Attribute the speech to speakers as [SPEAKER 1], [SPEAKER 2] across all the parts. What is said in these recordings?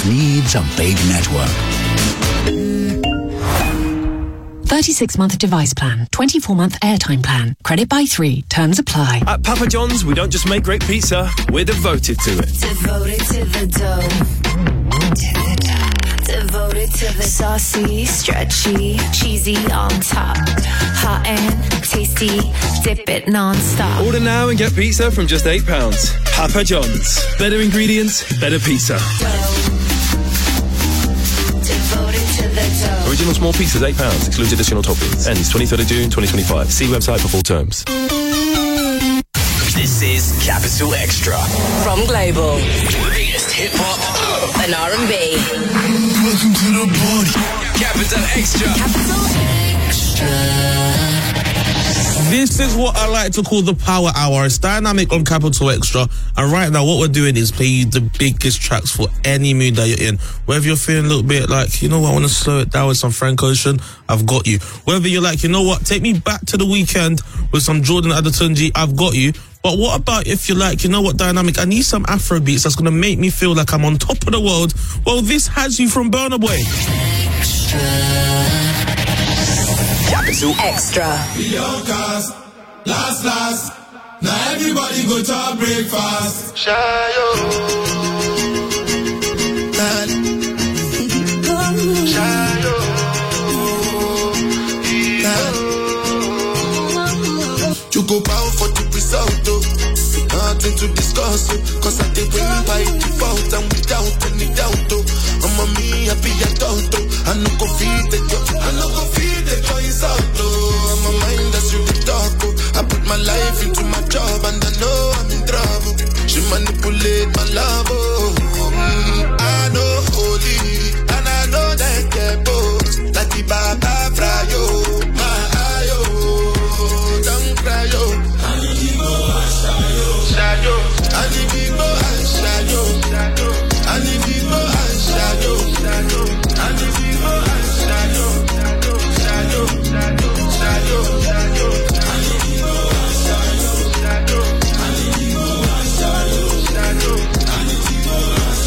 [SPEAKER 1] business needs a big network.
[SPEAKER 2] 36-month device plan, 24-month airtime plan. Credit by 3. Terms apply.
[SPEAKER 3] At Papa John's, we don't just make great pizza, we're devoted to it.
[SPEAKER 4] Devoted to the dough. Devoted to the saucy, stretchy, cheesy on top. Hot and tasty, dip it non-stop.
[SPEAKER 3] Order now and get pizza from just £8. Papa John's. Better ingredients, better pizza.
[SPEAKER 4] Devoted to the dough.
[SPEAKER 3] Original small pizzas, £8. Excludes additional toppings. Ends 23rd of June 2025. See website for full terms.
[SPEAKER 5] This is Capital Extra.
[SPEAKER 6] From Global.
[SPEAKER 5] Latest hip-hop
[SPEAKER 6] and R&B.
[SPEAKER 5] Welcome to the party. Capital Extra.
[SPEAKER 6] Capital Extra.
[SPEAKER 7] This is what I like to call the Power Hour. It's dynamic on Capital Extra. And right now, what we're doing is play you the biggest tracks for any mood that you're in. Whether you're feeling a little bit like, you know what, I want to slow it down with some Frank Ocean, I've got you. Whether you're like, you know what, take me back to the weekend with some Jordan Adetunji, I've got you. But what about if you're like, you know what, Dynamic, I need some Afro beats that's going to make me feel like I'm on top of the world? Well, this has you from Burna Boy.
[SPEAKER 6] Extra.
[SPEAKER 5] Capital
[SPEAKER 6] Extra.
[SPEAKER 8] Beyond cars, last. Now everybody go to breakfast. Shayo. Shayo. You go bow for the result, nothing to discuss, cause I did win by default and without any doubt, I'm a me happy adult, I no go feed the choice out, I'm a mind that's really dark, I put my life into my job and I know I'm in trouble, she manipulate my love, I know holy, and I know that get both, like the Baba Frayo, my ayo, don't cry yo, Shadow, Anibimo and Shadow, Anibimo and Shadow, Anibimo and Shadow, Shadow, Shadow, Anibimo and Shadow, Anibimo and Shadow, Anibimo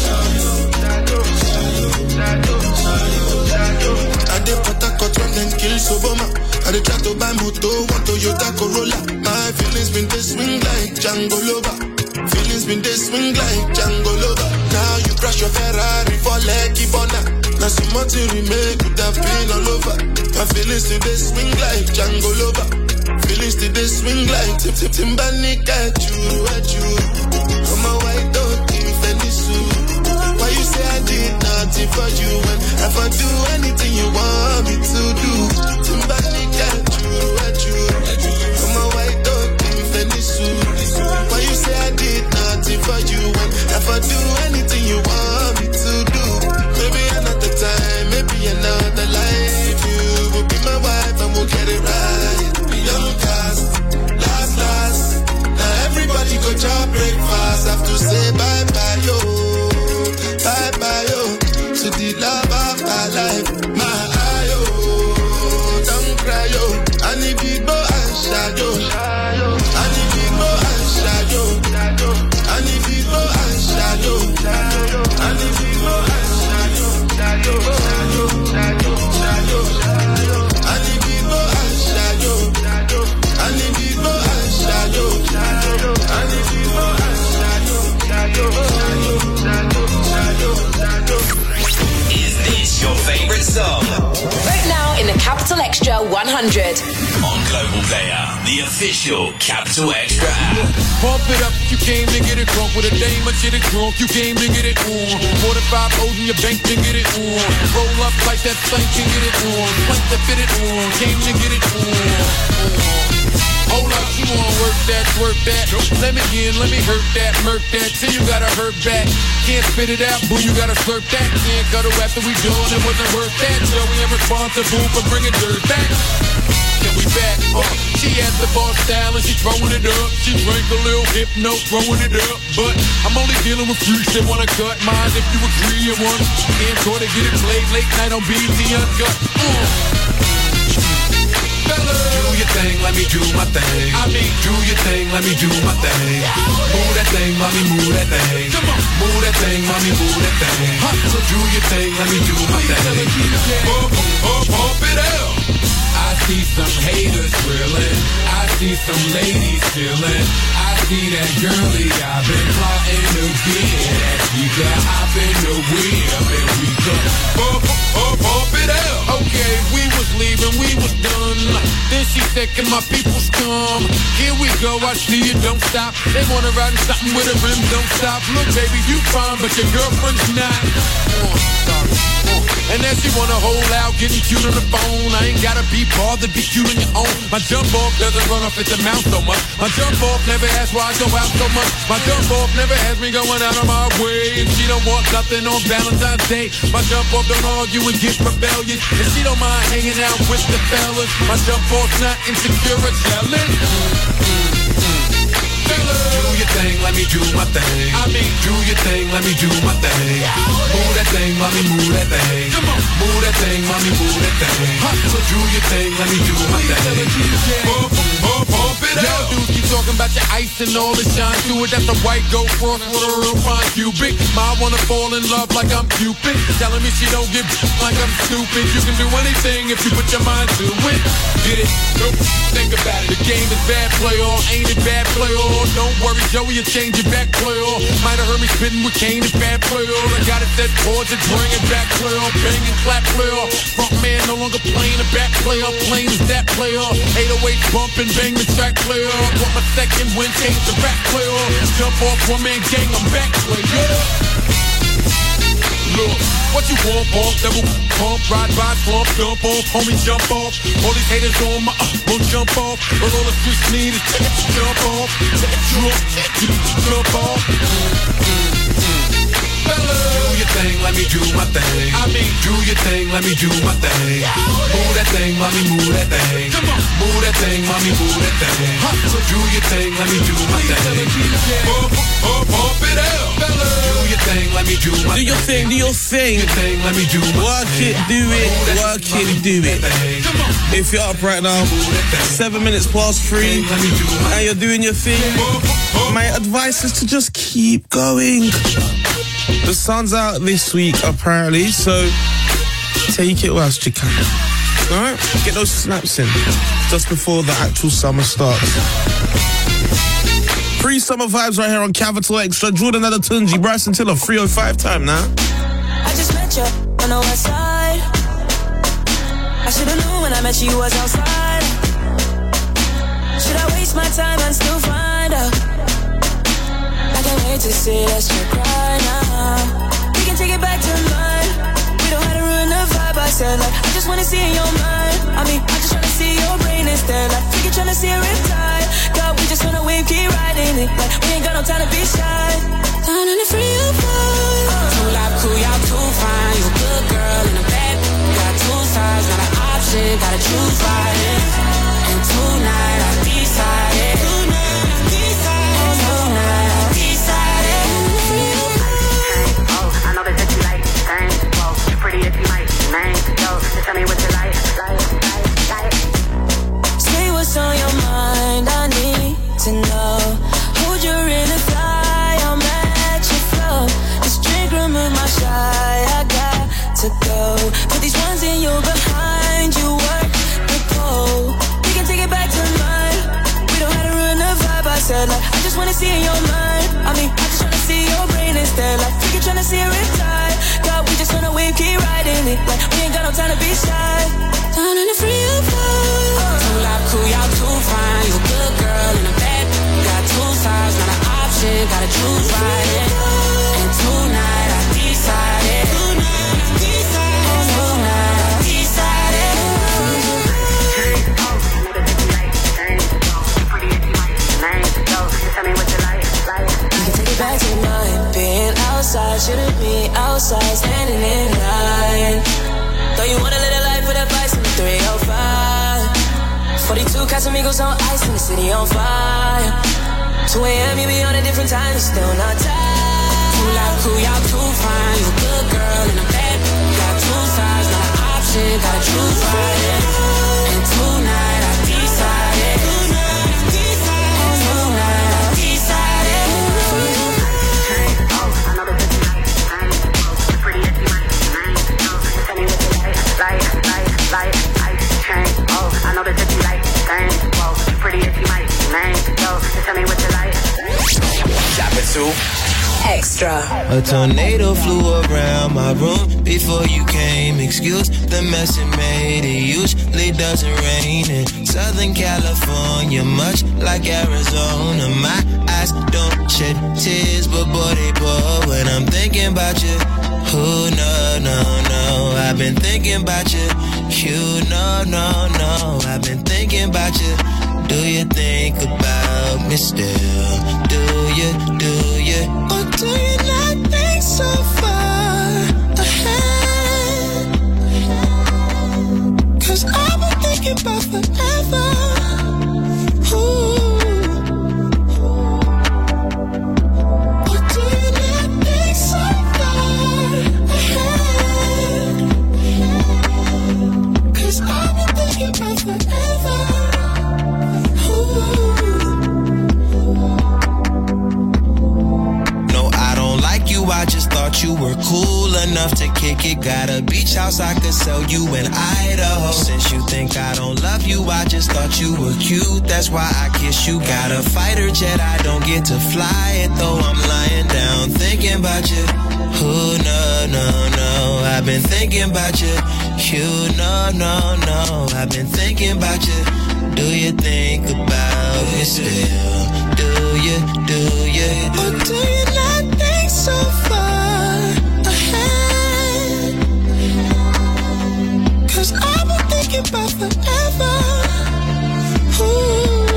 [SPEAKER 8] and Shadow, I dey Port when them kill Soboma. I dey try to buy moto, want Toyota Corolla. My feelings been they swing like Django Lover. Feelings been they swing like Django Lover. Now you crash your Ferrari for Lucky Bona. Now some more to remake could have been all over. My feelings today swing like Django Lover. Feelings today swing like Timbani at you. Come on, why don't you finish soon? Why you say I did nothing for you when if I do anything you want me to do? Timbani at you. Come on, why don't you finish soon? Why you say I did nothing for you when if I do anything you want me to do? Maybe another time, maybe another life. You will be my wife and we'll get it right. Beyond cast, last. Now everybody go to breakfast. Have to say bye-bye, yo. Bye-bye, yo. To the love of my life. My ayo. Don't cry, yo. I need people and shadow. I need people and shadow. I need people and shadow. I need people and shadow. I need people and shadow. I need people and shadow. I need people and shadow.
[SPEAKER 5] Is this your favorite song?
[SPEAKER 6] Right now in the Capital Extra 100.
[SPEAKER 5] On Global Player, the official Capital Extra app.
[SPEAKER 9] Pump it up, you came to get it drunk. With a dame, I shit it drunk, you came to get it on. 45 O's in your bank to get it on. Roll up like that thing can get it on. Plank to fit it on, came to get it on. Hold up, you wanna work that, Let me in, let me hurt that, murk that. Till you gotta hurt back. Can't spit it out, boo, you gotta slurp that. Can't cuddle after we done, it wasn't worth that. So we ain't responsible for bringing dirt back. And we back, she had the bar style and she throwing it up. She drank a little hypno, throwing it up. But I'm only dealing with freaks that wanna cut mine if you agree and want. Can't go to get it played late night on BT Uncut. Do your thing, let me do my thing. I mean, do your thing, let me do my thing. Move that thing, mommy, move that thing. Come on, move that thing, mommy, move that thing. So do your thing, let me do my thing. Pump it up. I see some haters grilling. I see some ladies chilling. I see that girlie I've been plotting to get that she could hop in the wheel and we come pump it up. Okay, we was leaving, we was done. Then she said, can my peoples come? Here we go, I see you, don't stop. They wanna ride in something with a rim, don't stop. Look, baby, you fine, but your girlfriend's not. And then she wanna hold out, getting cute on the phone. I ain't gotta be bothered, be cute on your own. My jump off doesn't run off at the mouth so much. My jump off never asks why I go out so much. My jump off never has me going out of my way. And she don't want nothing on Valentine's Day. My jump off don't argue and get rebellious. And she don't mind hanging out with the fellas. My jump off's not insecure or jealous. Do your thing, let me do my thing. I mean, do your thing, let me do my thing. Move that thing, mommy, move that thing. Come on, move that thing, mommy, move that thing. So do your thing, let me do my thing. Pump it up. Yo, dudes keep talking about your ice and all the shine to it. That's a white gold cross with a real fine cubic. Ma wanna fall in love like I'm Cupid. Telling me she don't give like I'm stupid. You can do anything if you put your mind to it. Get it? Nope. Think about it. The game is bad, play all. Ain't it bad, play all? Don't worry, Joey, you change it back, play all. Might have heard me spitting with Kane, it's bad, play all. I got it set towards it, bring it back, play all. Bang and clap, play all. Front man no longer playing the back, play all. Plain is that, play all. 808 bump and bang the track, play all. Want my second win, change the back, play all. Jump off, one man gang, I'm back, play all. Look, what you want, bump, double pump, ride by, slump, jump off, homie, jump off. All these haters on my, won't jump off. But all the streets need is jump off, jump off. Do your thing, let me do my thing. I mean, do your thing, let me do my thing. Move that thing, mommy, move that thing. Come on, move that thing, mommy, move that thing. So do your thing, let me do my thing. Pump it up. Do your thing, let me do my thing.
[SPEAKER 7] Do your thing, do your thing.
[SPEAKER 9] Let me do my
[SPEAKER 7] work it, do it, work it, do it. If you're up right now, 7 minutes past 3, and you're doing your thing, my advice is to just keep going. The sun's out this week, apparently, so take it whilst you can. Alright? Get those snaps in just before the actual summer starts. Pre-summer vibes right here on Capital Extra. Jordan Adatunji, Bryson Tiller, 3:05 time now.
[SPEAKER 10] I just met you on the west side. I should've known when I met you was outside. Should I waste my time and still find out? I can't wait to see us cry now. We can take it back to mine. We don't have to ruin the vibe. I said like, I just wanna see in your mind. I mean, I just wanna see your brain instead. Like, we can tryna see a riptide. God, we just wanna wave, keep riding it. Like, we ain't got no time to be shy. Down in the free too loud, cool, y'all too fine. You a good girl and a bad. Got two sides, not an option. Gotta choose right. And tonight I decided. Tell me what you like. Say what's on your mind, I need to know. Hold your inner fly, I'll match your flow. This drink remove my shy, I got to go. Put these ones in you behind, you work the pole. We can take it back to mine. We don't have to ruin the vibe, I said like, I just wanna see in your mind. I mean, I just wanna see your brain instead. Like, we can tryna see a riptide. God, we just wanna wave, keep riding it. Like, we ain't got no time to be shy. Down in the free too loud, cool, y'all too fine. You a good girl and a bad. Got two sides, not an option. Gotta choose right. And tonight I decided. Back to mine, being outside, shouldn't be outside, standing in line. Though you wanna live a life with a vice in the 305. 42 Casamigos on ice in the city on fire. 2 a.m. you be on a different time, it's still not time. Too loud, cool, y'all too fine. You a good girl and a bad. Got two sides, not an option, gotta choose right. And tonight I decided.
[SPEAKER 6] Extra.
[SPEAKER 11] A tornado flew around my room before you came. Excuse the mess it made. It usually doesn't rain in Southern California, much like Arizona. My eyes don't shed tears, but boy they pour when I'm thinking about you. Oh no, no, no, I've been thinking about you. You no, no, no, I've been thinking about you. Do you think about me still? Do you? Or do you not think so far ahead? 'Cause I've been thinking about forever. Ooh. Or do you not think so far ahead? 'Cause I've been thinking about forever. I just thought you were cool enough to kick it. Got a beach house I could sell you in Idaho. Since you think I don't love you, I just thought you were cute. That's why I kiss you. Got a fighter jet, I don't get to fly it though. I'm lying down thinking about you. Oh no, no, no, I've been thinking about you. You no, no, no, I've been thinking about you. Do you think about me still? Do you? Or do you not think so far ahead? 'Cause I've been thinking about forever. Ooh.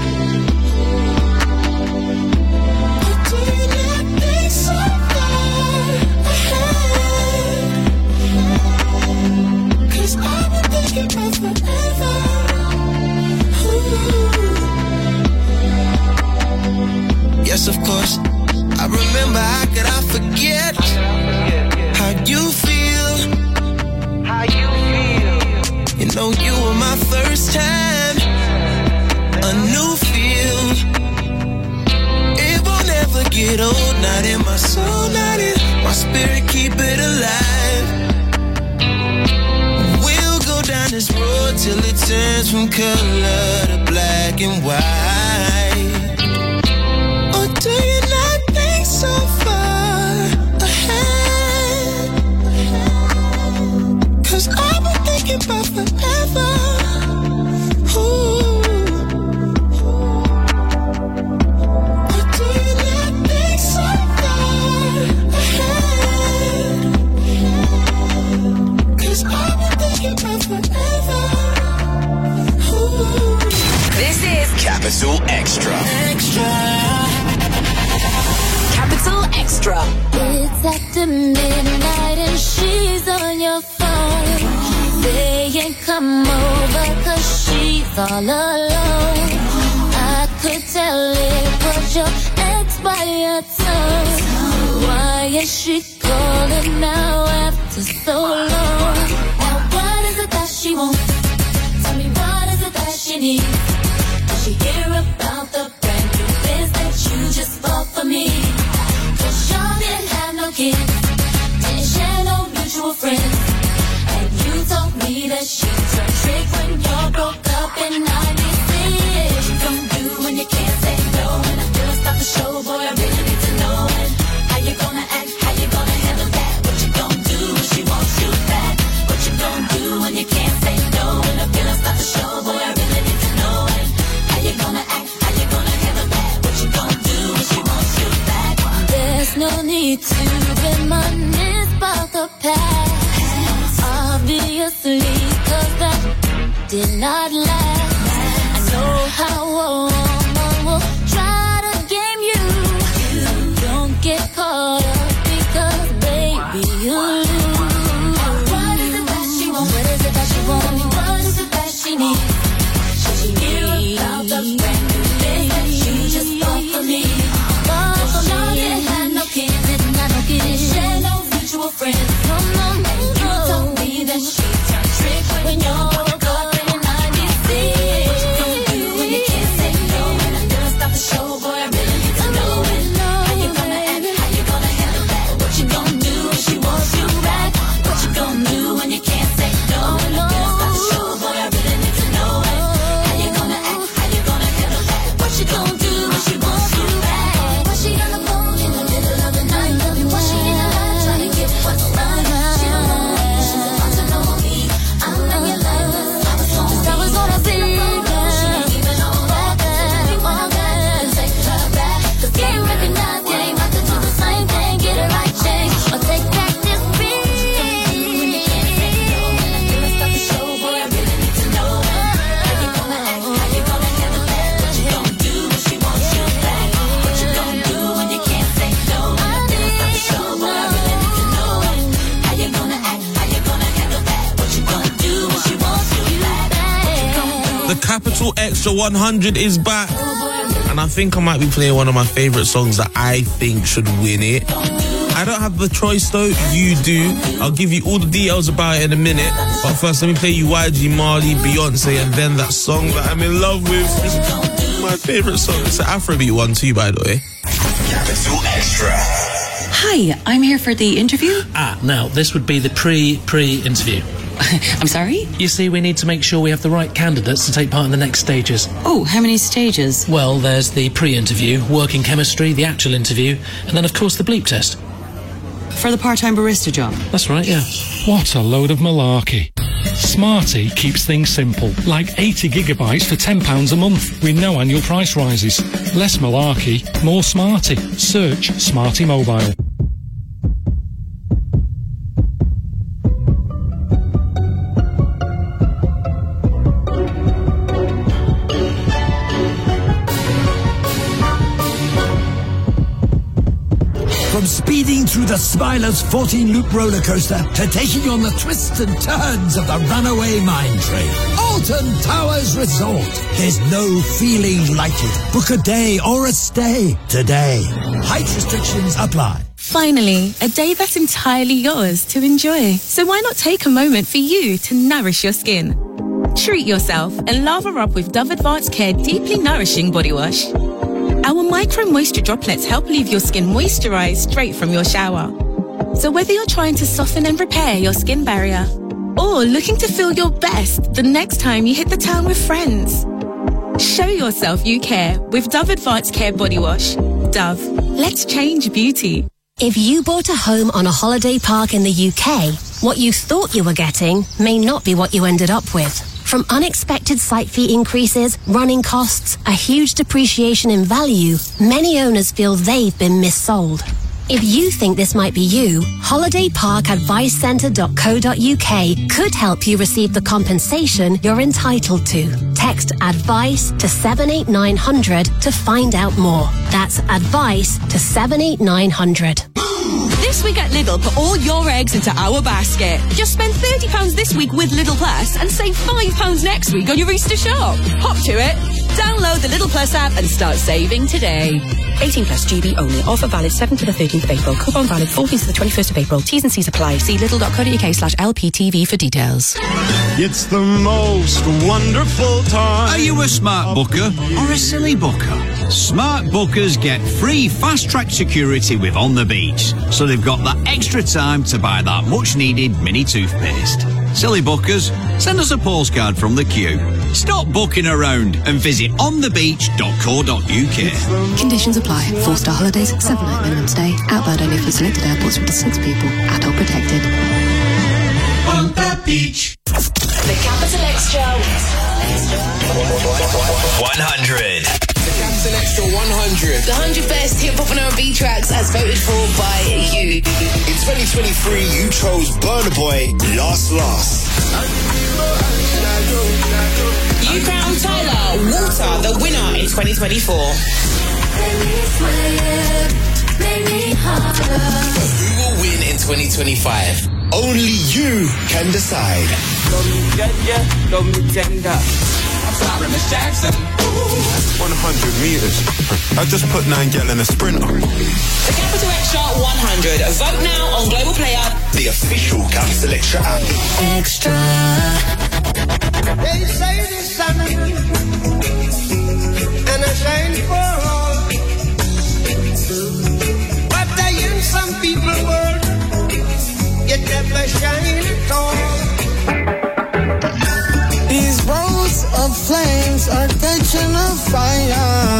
[SPEAKER 11] Or do you not think so far ahead? 'Cause I've been thinking about forever. Yes, of course. I remember, how could I forget how you feel? You know you were my first time, a new feel. It won't ever get old, not in my soul, not in my spirit, keep it alive. We'll go down this road till it turns from color to black and white. Or do you not think so far ahead? 'Cause I've been thinking about forever. Ooh. Or do you not think so far ahead? 'Cause I've been thinking about forever. Ooh.
[SPEAKER 6] This is
[SPEAKER 5] Capital Extra.
[SPEAKER 6] Capital Extra.
[SPEAKER 10] It's after midnight and she's on your phone, saying come over 'cause she's all alone. I could tell it was your ex by your tone. Why is she calling now after so long? Now what is it that she wants? Tell me what is it that she needs? Does she hear about the brand new biz that you just bought for me? 'Cause y'all didn't have no kids, didn't share no mutual friends, and you told me that she turned trick when y'all broke up in '96. What you gonna do when you can't say no? And I feel stop the show, boy, I really need to know. And how you gonna act? How you gonna handle that? What you gonna do when she wants you back? What you gonna do when you can't say no? And I feel stop the show, boy, I really need to know. And how you gonna act? How you gonna handle that? What you gonna do when she wants you back? There's no need to reminisce about the past, obviously, 'cause that did not last. I know how a woman will try to game you. Don't get caught up because baby you lose. What is it that she wants? What is it that she wants? What is it that she needs? Should she hear about the brand new thing that you just bought for me? Y'all didn't have no kids, didn't share no mutual friends. No. And you told me that she turned trick when y'all broke up in '96. What you gonna do when you can't say no? And I feel stop the show, boy, I really need to know. And how you gonna act? How you gonna handle that? What you gonna do when she wants you
[SPEAKER 7] The Capital Extra 100 is back. And I think I might be playing one of my favourite songs that I think should win it. I don't have the choice though, you do. I'll give you all the details about it in a minute. But first, let me play you YG, Marley, Beyonce, and then that song that I'm in love with. It's my favourite song. It's an Afrobeat one too, by the way.
[SPEAKER 5] Capital Extra.
[SPEAKER 12] Hi, I'm here for the interview.
[SPEAKER 13] Now, this would be the pre-interview.
[SPEAKER 12] I'm sorry?
[SPEAKER 13] You see, we need to make sure we have the right candidates to take part in the next stages.
[SPEAKER 12] Oh, how many stages?
[SPEAKER 13] Well, there's the pre-interview, working chemistry, the actual interview, and then, of course, the bleep test.
[SPEAKER 12] For the part-time barista job?
[SPEAKER 13] That's right, yeah.
[SPEAKER 14] What a load of malarkey. Smarty keeps things simple, like 80 gigabytes for £10 a month, with no annual price rises. Less malarkey, more Smarty. Search Smarty Mobile.
[SPEAKER 1] From speeding through the Smiler's 14-loop roller coaster to taking on the twists and turns of the runaway mine train. Alton Towers Resort. There's no feeling like it. Book a day or a stay today. Height restrictions apply.
[SPEAKER 15] Finally, a day that's entirely yours to enjoy. So why not take a moment for you to nourish your skin? Treat yourself and lather up with Dove Advanced Care Deeply Nourishing Body Wash. Our micro moisture droplets help leave your skin moisturized straight from your shower. So whether you're trying to soften and repair your skin barrier or looking to feel your best the next time you hit the town with friends, show yourself you care with Dove Advanced Care Body Wash. Dove, let's change beauty.
[SPEAKER 16] If you bought a home on a holiday park in the UK, what you thought you were getting may not be what you ended up with. From unexpected site fee increases, running costs, a huge depreciation in value, many owners feel they've been missold. If you think this might be you, holidayparkadvicecentre.co.uk could help you receive the compensation you're entitled to. Text ADVICE to 78900 to find out more. That's ADVICE to 78900.
[SPEAKER 6] This week at Lidl, put all your eggs into our basket. Just spend £30 this week with Lidl Plus and save £5 next week on your Easter shop. Hop to it. Download the Lidl Plus app and start saving today.
[SPEAKER 12] 18 plus GB only. Offer valid 7th to the 13th of April. Coupon valid 14th to the 21st of April. T's and C's apply. See lidl.co.uk/LPTV for details.
[SPEAKER 17] It's the most wonderful time. Are you a smart booker or a silly booker? Smart bookers get free fast-track security with On the Beach, so they've got that extra time to buy that much-needed mini toothpaste. Silly bookers, send us a postcard from the queue. Stop booking around and visit onthebeach.co.uk.
[SPEAKER 2] Conditions apply. 4-star holidays, 7-night minimum stay. Outbound only for selected airports with 6 people. Adult protected.
[SPEAKER 5] On the beach.
[SPEAKER 6] The Capital Extra
[SPEAKER 5] 100.
[SPEAKER 11] The Capital Extra 100.
[SPEAKER 6] The 100 best hip-hop and R&B tracks as voted for by you.
[SPEAKER 11] In 2023, you chose Burna Boy, Lost.
[SPEAKER 6] You crowned Tyler Walter the winner in 2024.
[SPEAKER 11] Who will win in 2025? Only you can decide.
[SPEAKER 17] Sorry, Miss Jackson. 100 meters. I just put 9 gal in a sprinter.
[SPEAKER 6] The Capital Extra 100. Vote now on Global Player,
[SPEAKER 11] the official Capital Extra app.
[SPEAKER 10] Extra. They say this something, and I shine for all. But I am some people world, yet never shine at all. These roads of flames are catching a fire.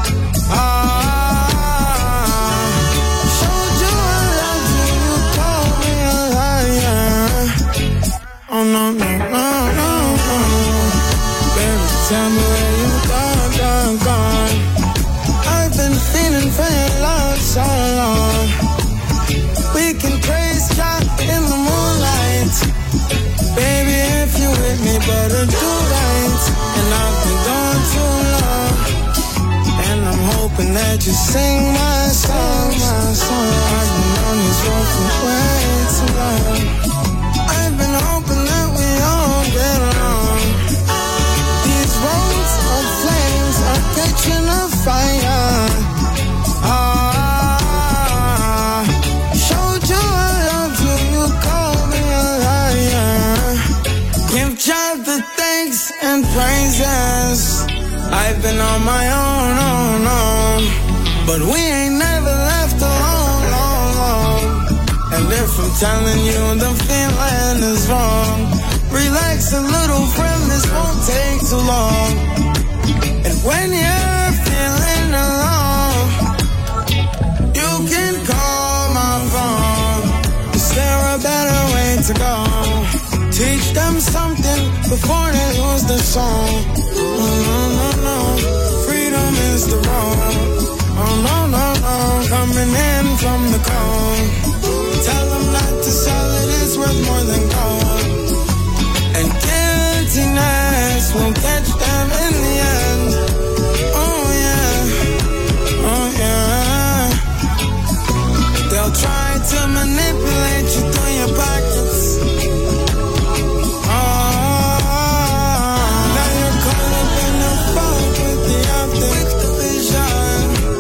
[SPEAKER 10] Showed you I love you, you called me a liar. Oh no, no, no, no, no. Baby, tell me where you gone. I've been feeling for your love so long. We can praise God in the moonlight. Baby, if you with me, better do right. And I've been gone too long, and I'm hoping that you sing my song. I've been on this road for way too long. I've been hoping that we all get along. These
[SPEAKER 18] praises. I've been on my own, but we ain't never left alone. And if I'm telling you the feeling is wrong, relax a little, friend, this won't take too long. And when you're feeling alone, you can call my phone. Is there a better way to go? Teach them something before they lose the song. No, freedom is the road. Oh, no, coming in from the cold. Tell them not to sell it, it's worth more than gold. And guiltiness will catch them in the end. Oh yeah. They'll try to manipulate you through your pockets. Now you're caught up in the fog with the optic vision.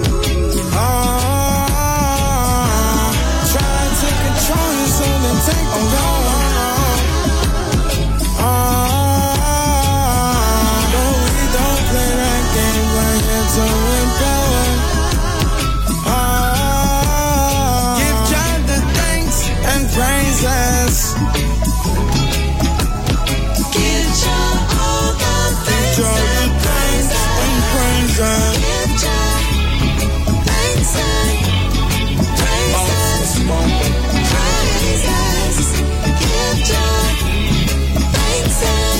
[SPEAKER 18] Try to control you so they take the power. No, we don't play that game, we're here to empower. Give God the thanks and praises. Give God all the thanks and praises. Give God thanks and praises. Give God thanks and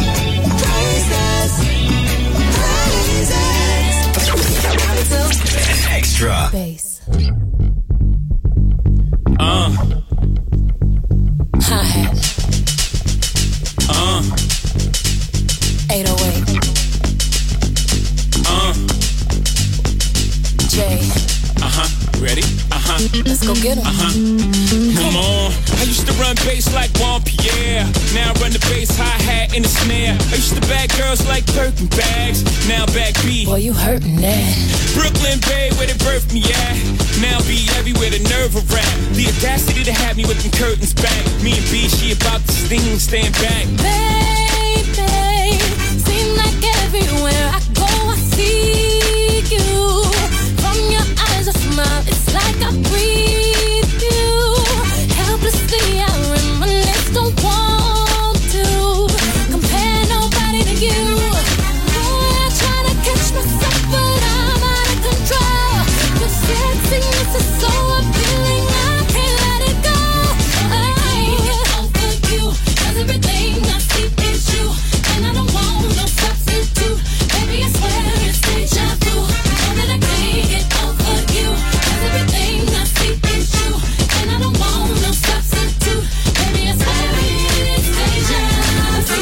[SPEAKER 18] praises.
[SPEAKER 5] Extra.
[SPEAKER 10] Bass.
[SPEAKER 18] Hi-hat. 808. J.
[SPEAKER 19] Ready?
[SPEAKER 18] Let's go get 'em.
[SPEAKER 19] Come on. I used to run bass like Juan Pierre. Now I run the bass, hi-hat, and the snare. I used to bag girls like Birkin bags. Now back B.
[SPEAKER 18] Boy, you hurtin' that.
[SPEAKER 19] Brooklyn Bay, where they birthed me at. Now be everywhere, the nerve of rap. The audacity to have me with them curtains back. Me and B, she about to sting, stand back.
[SPEAKER 10] Baby, seem like everywhere I go I see you. From your eyes a smile, it's like I breathe you. Helplessly I reminisce, don't want to compare nobody to you. Boy, I try to catch myself, but I'm out of control. Your sexiness is so appealing, I can't let it go. I can't get over you, 'cause everything I see is you, and I don't want no substitute. Baby, I swear it's deja vu. Know that I can't get over you, 'cause everything I see is you, and I don't want no substitute. Baby, I swear it's deja vu.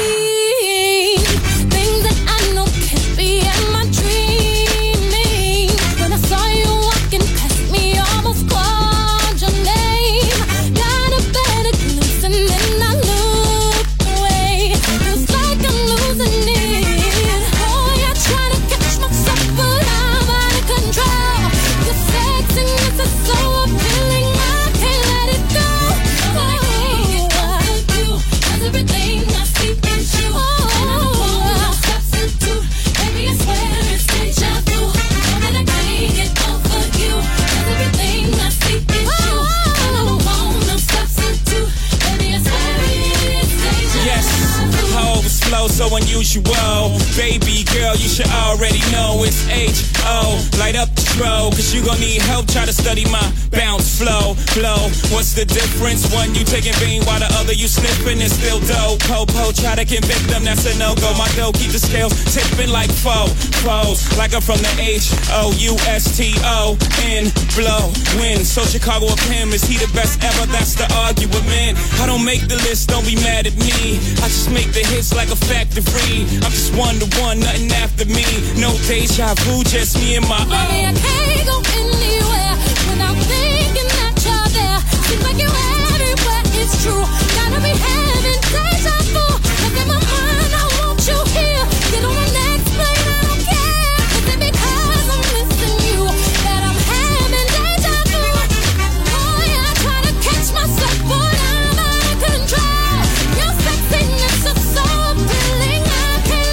[SPEAKER 10] Things that I know can't be, am I dreaming? When I saw you walking past me, almost called your name. Got a better glimpse and then I looked away. Feels like I'm losing it. Oh, I try to catch myself, but I'm out of control. Your sexiness is so appealing, I can't let it go. I can't get over you, 'cause everything I see is you, and I don't want no substitute. Baby, I swear it's deja vu. Know that I can't get over you, 'cause everything I see is you, and I don't want no substitute. Baby, I swear it's deja vu.
[SPEAKER 19] Yes, I always flow so unusual. Baby girl, you should already know it's H.O. Light up the throw, 'cause you gon' need help. Try to study my bounce flow. What's the difference? One you taking vein while the other you sniffing and still dope. Po, try to convict them, that's a no-go. My dough keep the scales tipping like foes. Like I'm from the H-O-U-S-T-O-N. Blow, win. So Chicago of him, is he the best ever? That's the argument. I don't make the list, don't be mad at me. I just make the hits like a factory. I'm just one to one, nothing after me. No deja vu, just me and my
[SPEAKER 10] Baby, I can't go anywhere without thinking that you're there. Seems like you're everywhere, it's true. Gotta be having deja vu. Look in my mind, I want you here. Get on the next plane, I don't care. 'Cause it's because I'm missing you that I'm having deja vu. Oh yeah, I try to catch myself, but I'm out of control. Your sexiness is so appealing, I can't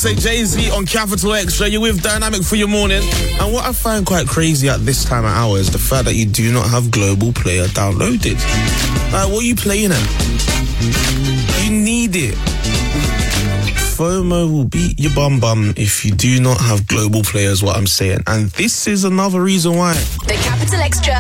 [SPEAKER 7] Beyonce, Jay-Z on Capital Extra. You're with Dynamic for your morning. And what I find quite crazy at this time of hour is the fact that you do not have Global Player downloaded. Like, what are you playing at? You need it. FOMO will beat your bum if you do not have Global Player, is what I'm saying. And this is another reason why.
[SPEAKER 4] The Capital Extra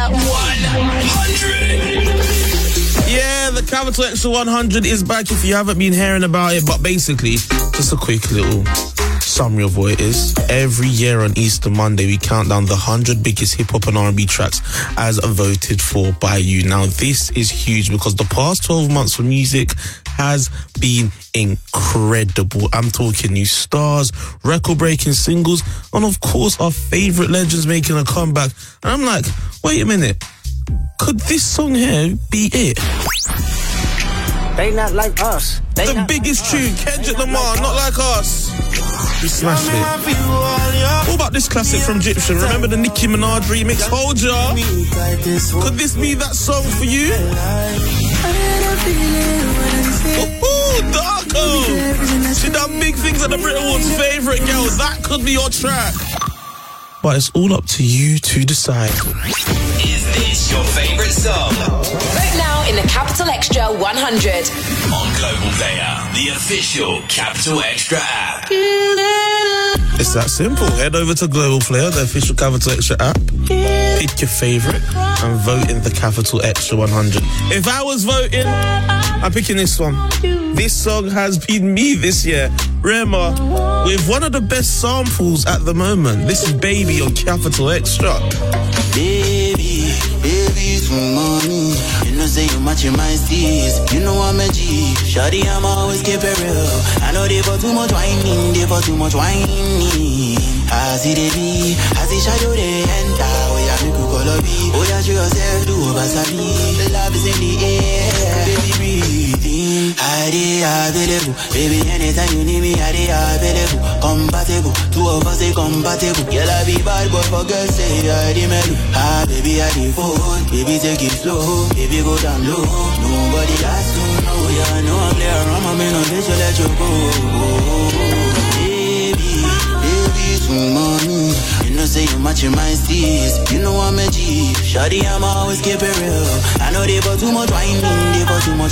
[SPEAKER 4] 100.
[SPEAKER 7] Yeah, the Capital Extra 100 is back if you haven't been hearing about it. But basically, just a quick little summary of what it is. Every year on Easter Monday, we count down the 100 biggest hip-hop and R&B tracks as voted for by you. Now, this is huge because the past 12 months for music has been incredible. I'm talking new stars, record-breaking singles, and of course, our favourite legends making a comeback. And I'm like, wait a minute. Could this song here be it?
[SPEAKER 20] They not like us.
[SPEAKER 7] The biggest tune, Kendrick Lamar, Not Like Us. We smashed it. What about this classic from Egyptian? Remember the Nicki Minaj remix, Hold Ya? Could this be that song for you? Ooh, Darko! She done big things at the Brit Awards, favourite girl. That could be your track. But it's all up to you to decide.
[SPEAKER 5] Is this your favourite song?
[SPEAKER 4] Vote now in the Capital Extra 100.
[SPEAKER 5] On Global Player, the official Capital Extra app.
[SPEAKER 7] It's that simple. Head over to Global Player, the official Capital Extra app. Pick your favourite and vote in the Capital Extra 100. If I was voting, I'm picking this one. This song has been me this year. Rema, with one of the best samples at the moment. This is Baby on Capital Extra.
[SPEAKER 18] Baby, some money. You know say you matching my steez. You know I'm a G. Shawty, I'm always keep it real. I know they for too much whining, I see the B, I see shadow they enter. Oh yeah, make you call up. Oh yeah, show yourself do oversabi. The love is in the air, baby breathing. I dey available, baby anytime you need me, I dey available. Compatible, two of us say compatible. Girl I be bad, but for girls say I dey mellow. Ah baby I dey phone, baby take it slow, baby go down low. Nobody has to know, yeah I know I'm there. I'm a man on this, so let you go. Money, you know say you matching my steez. You know I'm a G. Shawty, I'm always keep it real. I know they for too much whining, I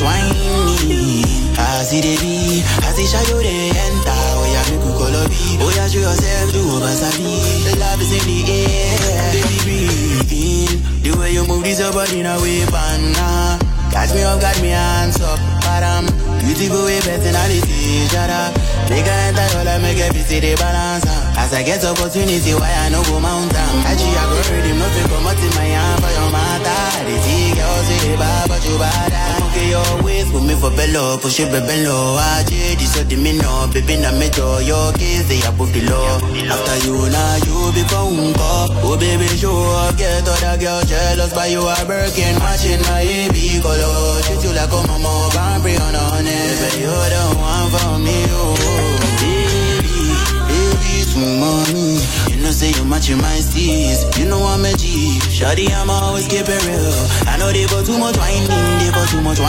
[SPEAKER 18] see the B, I see shadow they enter. Oh yeah, make you call up. Oh yeah, show yourself do oversabi. The love is in the air, baby breathing. The way you move this your body now way banana. Catch me up, got me hands up, but beautiful way personality, shut up. Make a enter all I make every city balance. As I get opportunity, why I no go mountain. Actually, I go read him, nothing come out in my hand for your matter. The tea girls say they bad, but you bad. Okay, your ways, put me for bellow, push it below. I did this, so the me know, baby, na me do. Your kids, they above the law. After you, now you become uncle. Oh, baby, show up, get other girl jealous, but you are working, matching my AB color. Treat you like a mama, can't bring on it. But you're the one for me, oh. Money, you know say you matching my steez. You know I'm a G. Shawty, I'm always keep it real. I know they for too much whining, I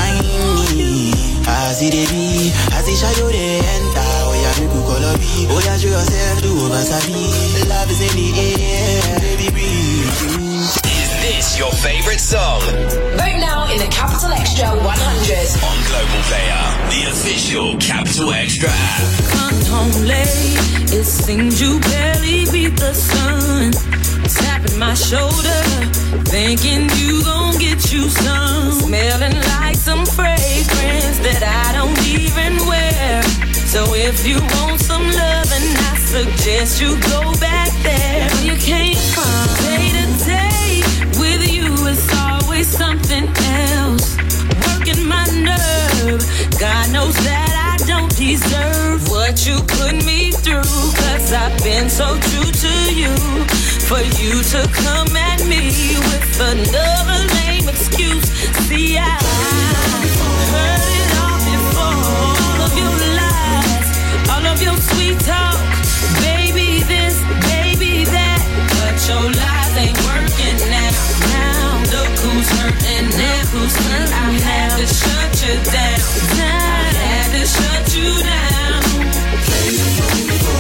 [SPEAKER 18] see the B, I see shadow they enter. Oh yeah, make you call up. Oh yeah, show yourself do oversabi. The love is in the air, baby breathe.
[SPEAKER 5] Is this your favourite song?
[SPEAKER 4] Vote now in the Capital Extra 100.
[SPEAKER 5] On Global Player, the official Capital Extra app.
[SPEAKER 10] Come home late, it seems you barely beat the sun. Tapping my shoulder, thinking you gon' get you some. Smelling like some fragrance that I don't even wear. So if you want some loving, I suggest you go back there. You can't come day to day. With you it's always something else. Working my nerve, God knows that I don't deserve what you put me through. Cause I've been so true to you. For you to come at me with another lame excuse. See, I heard it all before. All of your lies, all of your sweet talk. Baby this, baby that. But your lies ain't working now. Now look who's hurting now. Who's hurt? I had to shut you down. I had to shut you down.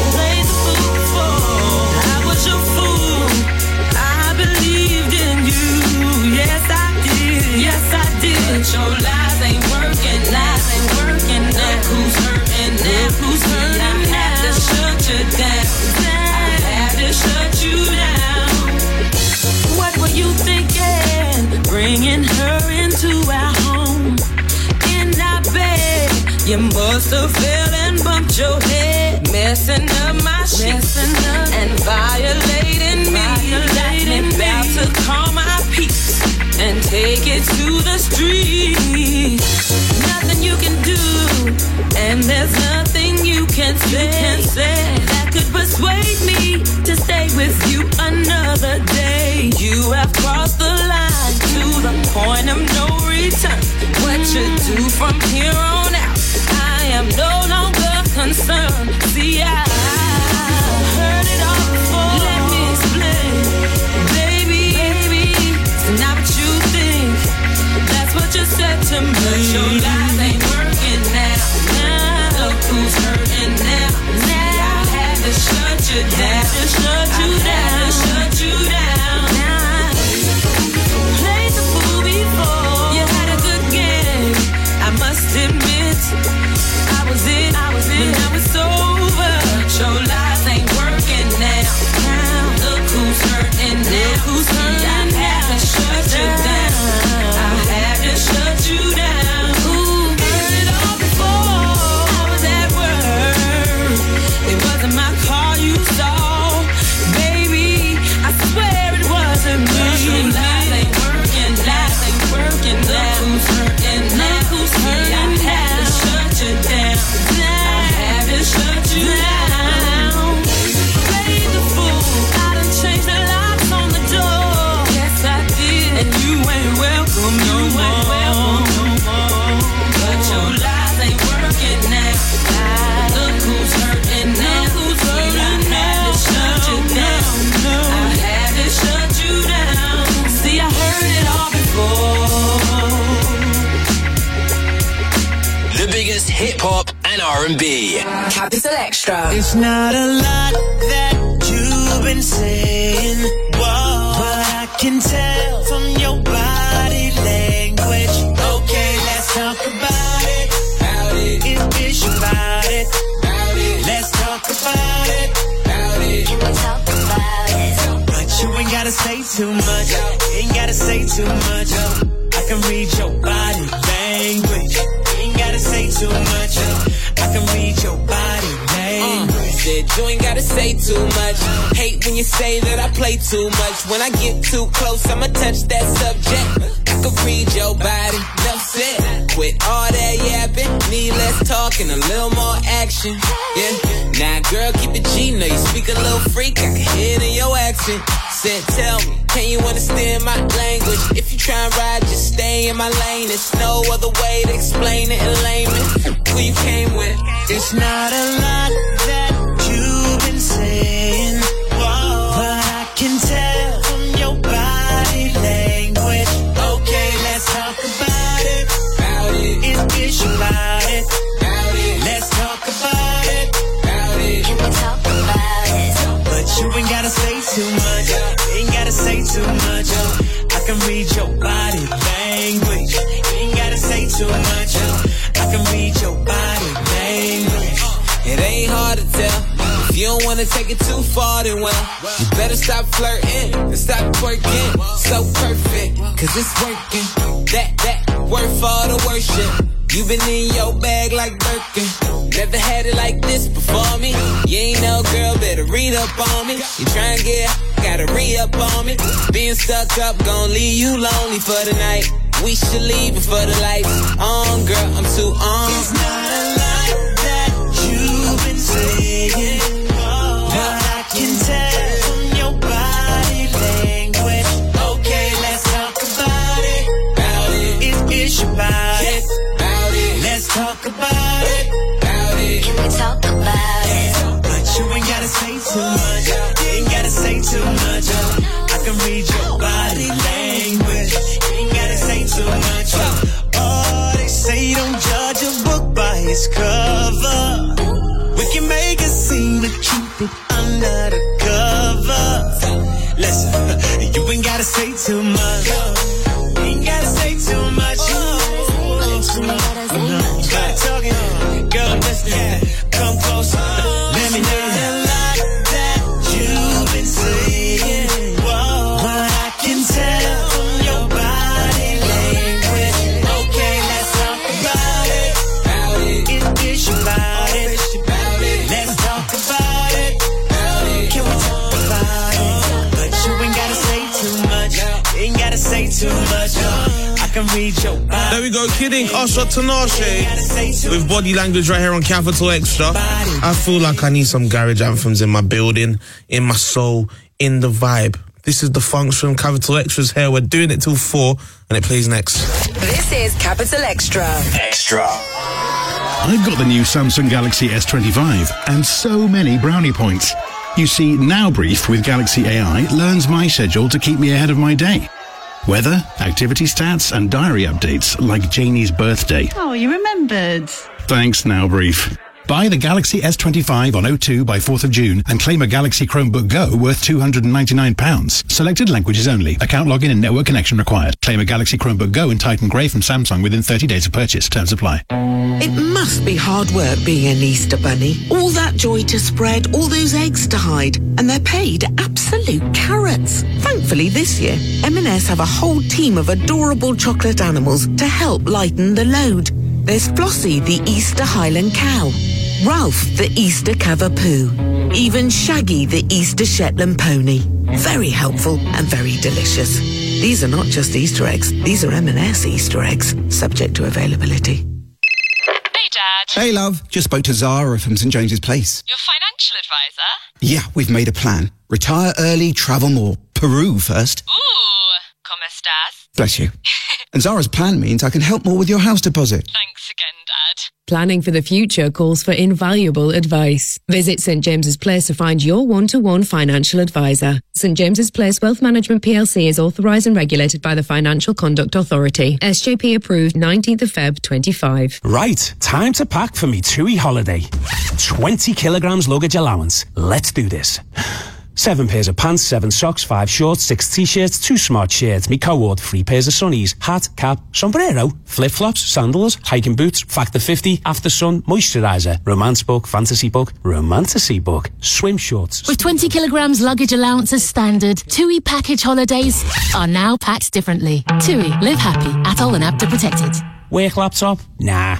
[SPEAKER 10] You must have fell and bumped your head, messing up my sheets and violating me. I'm about to call my peace and take it to the streets. Nothing you can do, and there's nothing you can say that could persuade me to stay with you another day. You have crossed the line to the point of no return. What you do from here on out, I am no longer concerned. See, I heard it all before. Let me explain, baby. It's not what you think. That's what you said to me. But your lies ain't working now. Look who's hurting now. I had to shut you down. Shut you down. Played the fool before. You had a good game, I must admit. I was in, but now it's over. Your lies ain't working now. Look who's hurting now. I had to shut you down. I had to shut you down. Ooh, heard it all before. I was at work. It wasn't my car you saw, baby. I swear it wasn't me. Your lies ain't working now. Look who's hurting now. I had to shut you down. I had to shut you down. Play the fool. I done changed the locks on the door. Yes, I did. And you ain't welcome no more. But your lies ain't working now. Look who's hurting now. I had to shut you down. I had to shut you down. See, I heard it all before.
[SPEAKER 5] The biggest hip-hop and R&B.
[SPEAKER 10] Capital Extra.
[SPEAKER 11] It's not a lot that you've been saying, whoa, but I can tell from your body language. Okay, let's talk about it. It's about it. Let's talk about it. You can talk about it. But you ain't gotta say too much. Ain't gotta say too much. I can read your body language. Ain't gotta say too much. I can read your body language.
[SPEAKER 21] Said you ain't gotta say too much. Hate when you say that I play too much. When I get too close, I'ma touch that subject. I can read your body, enough said. Quit all that yapping, need less talk and a little more action. Yeah, now girl, keep it G, know you speak a little freak, I can hear it in your accent. Said, tell me, can you understand my language? If you try and ride, just stay in my lane. There's no other way to explain it in layman. Who you came with?
[SPEAKER 11] It's not a lot that you've been saying, whoa, but I can tell from your body language. Okay, let's talk about it. It's about it. Let's talk about it. You can talk about it. But you ain't gotta say too much. Ain't gotta say too much. I can read your body language. Ain't gotta say too much. I can read your body language.
[SPEAKER 21] It ain't hard to tell. If you don't wanna take it too far, then well, you better stop flirting and stop twerking. So perfect, cause it's working. That worth all the worship. You been in your bag like Birkin. Never had it like this before me. You ain't no girl, better read up on me. You tryna get, gotta re-up on me. Being stuck up, gon' leave you lonely for the night. We should leave before the lights on, girl, I'm too on.
[SPEAKER 11] It's not a lot that you've been saying, but I can tell from your body language. Okay, let's talk about it. It's about it. Let's talk about it.
[SPEAKER 10] You can talk about it.
[SPEAKER 11] But you ain't gotta say too much. Ain't gotta say too much. I can read your body language. Ain't gotta say too much. Oh, they say don't judge a book by its cover. We can make a scene but keep it under the cover. Listen, you ain't gotta say too much. Ain't gotta say too much. Start talking, girl, listen, come closer. Let me know a lot that you've been saying, but I can tell from your body language. Okay, let's talk about it.
[SPEAKER 3] say too much. I can read your mind.
[SPEAKER 7] There we go, Kidding, Usher, Tinashe with Body Language right here on Capital Extra. I feel like I need some garage anthems in my building, in my soul, in the vibe. This is The Function, Capital Extra's here. We're doing it till 4 and it plays next.
[SPEAKER 22] This is Capital Extra.
[SPEAKER 5] Extra.
[SPEAKER 23] I've got the new Samsung Galaxy S25 and so many brownie points. You see, Now Brief with Galaxy AI learns my schedule to keep me ahead of my day. Weather, activity stats, and diary updates like Janie's birthday.
[SPEAKER 24] Oh, you remembered.
[SPEAKER 23] Thanks, Now Brief. Buy the Galaxy S25 on O2 by 4th of June and claim a Galaxy Chromebook Go worth £299. Selected languages only. Account login and network connection required. Claim a Galaxy Chromebook Go in Titan Grey from Samsung within 30 days of purchase. Terms apply.
[SPEAKER 25] It must be hard work being an Easter bunny. All that joy to spread, all those eggs to hide, and they're paid absolute carrots. Thankfully this year, M&S have a whole team of adorable chocolate animals to help lighten the load. There's Flossie, the Easter Highland cow, Ralph, the Easter Cavapoo, even Shaggy, the Easter Shetland pony. Very helpful and very delicious. These are not just Easter eggs, these are M&S Easter eggs, subject to availability.
[SPEAKER 26] Hey, Dad.
[SPEAKER 27] Hey, love. Just spoke to Zara from St James's Place.
[SPEAKER 26] Your financial advisor?
[SPEAKER 27] Yeah, we've made a plan. Retire early, travel more. Peru first.
[SPEAKER 26] Ooh, como estas?
[SPEAKER 27] Bless you. And Zara's plan means I can help more with your house deposit.
[SPEAKER 26] Thanks again, Dad.
[SPEAKER 28] Planning for the future calls for invaluable advice. Visit St James's Place to find your one-to-one financial advisor. St James's Place Wealth Management PLC is authorised and regulated by the Financial Conduct Authority. SJP approved 19th of Feb 25.
[SPEAKER 29] Right, time to pack for me TUI holiday. 20 kilograms luggage allowance. Let's do this. 7 pairs of pants, 7 socks, 5 shorts, 6 t-shirts, 2 smart shirts, me co-ord, 3 pairs of sunnies, hat, cap, sombrero, flip-flops, sandals, hiking boots, Factor 50, After Sun, moisturiser, romance book, fantasy book, romantasy book, swim shorts.
[SPEAKER 30] With 20 kilograms luggage allowance as standard, TUI package holidays are now packed differently. TUI, live happy, atoll and APTA protected.
[SPEAKER 29] Work laptop? Nah.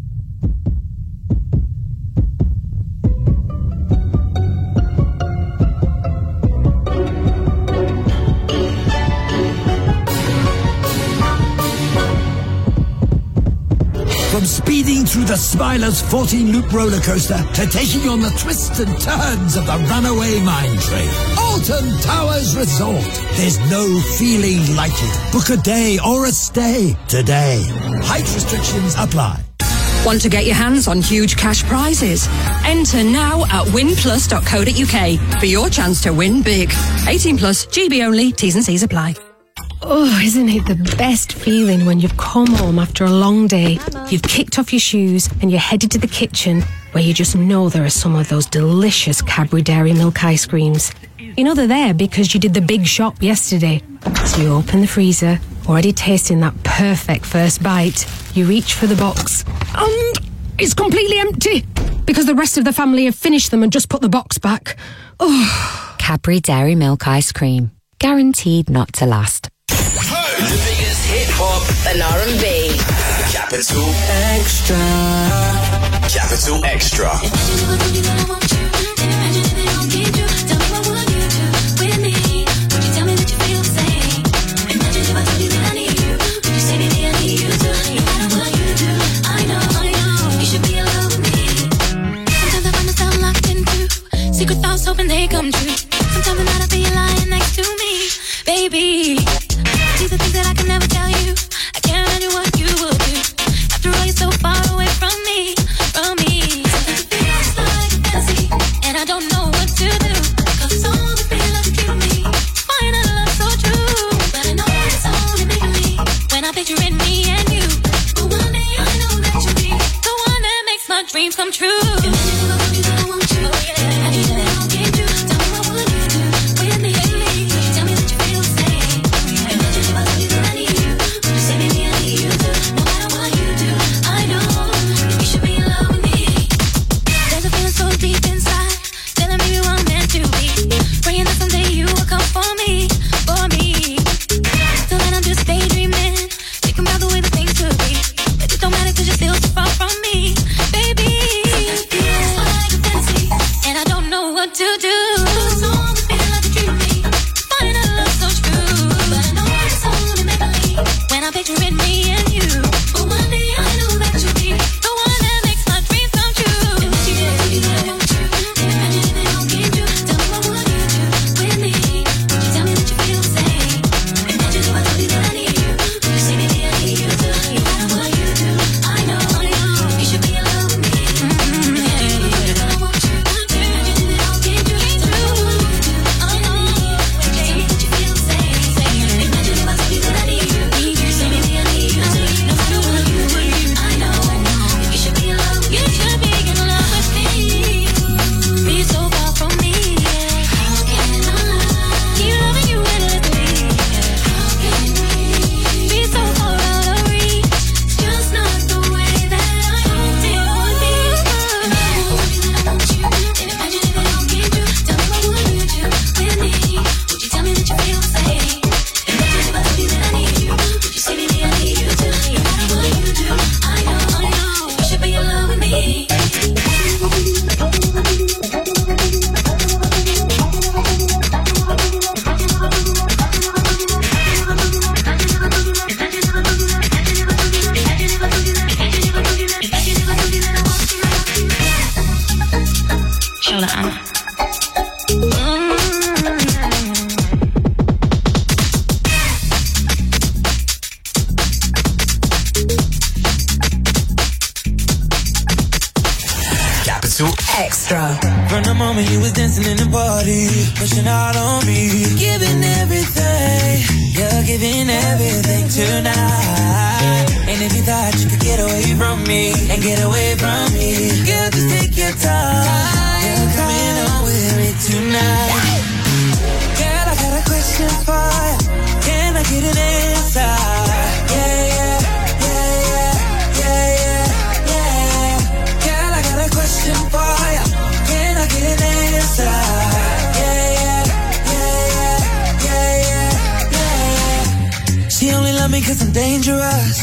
[SPEAKER 1] From speeding through the Smiler's 14-loop roller coaster to taking on the twists and turns of the runaway mine train. Alton Towers Resort. There's no feeling like it. Book a day or a stay today. Height restrictions apply.
[SPEAKER 6] Want to get your hands on huge cash prizes? Enter now at winplus.co.uk for your chance to win big. 18 plus, GB only, T's and C's apply.
[SPEAKER 16] Oh, isn't it the best feeling when you've come home after a long day, you've kicked off your shoes and you're headed to the kitchen where you just know there are some of those delicious Cadbury Dairy Milk ice creams. You know they're there because you did the big shop yesterday. So you open the freezer, already tasting that perfect first bite. You reach for the box and it's completely empty because the rest of the family have finished them and just put the box back. Oh.
[SPEAKER 31] Cadbury Dairy Milk ice cream. Guaranteed not to last.
[SPEAKER 5] The biggest hip hop
[SPEAKER 22] and R&B.
[SPEAKER 5] Capital Extra. Capital Extra.
[SPEAKER 10] Secret thoughts hoping they come true. Sometimes I'm not be lying next to me, baby. These are things that I can never tell you. I can't imagine what you will do. After all, you're so far away from me, from me. Sometimes it feels like a fantasy, and I don't know what to do. Cause all the feelings you give me, find a love so true. But I know it's only making me when I picture in me and you. But one day I know that you'll be the one that makes my dreams come true. Imagine if I told you that I want you. I need you. Tell me what will you do with me? Tell me that you feel the same. Imagine if I told you that I need you. Would you say, baby, I need you too? No matter what you do, I know you should be in love with me. There's a feeling so deep inside, telling me we were meant to be. Praying that someday you will come for me, for me. Till then I'm just daydreaming, thinking about the way the things could be. But it don't matter 'cause you're still so far from me, baby.
[SPEAKER 22] Capital Extra.
[SPEAKER 18] From the moment you was dancing in the party, pushing out on me, giving everything, you're giving everything tonight. And if you thought you could get away from me, and get away from me, girl, just take your time. You're coming on with me tonight. Girl, I got a question for you. Can I get an answer? Yeah, yeah, yeah, yeah, yeah, yeah, yeah. Girl, I got a question for you. Can I get an answer? Yeah, yeah, yeah, yeah, yeah, yeah, yeah. She only love me 'cause I'm dangerous.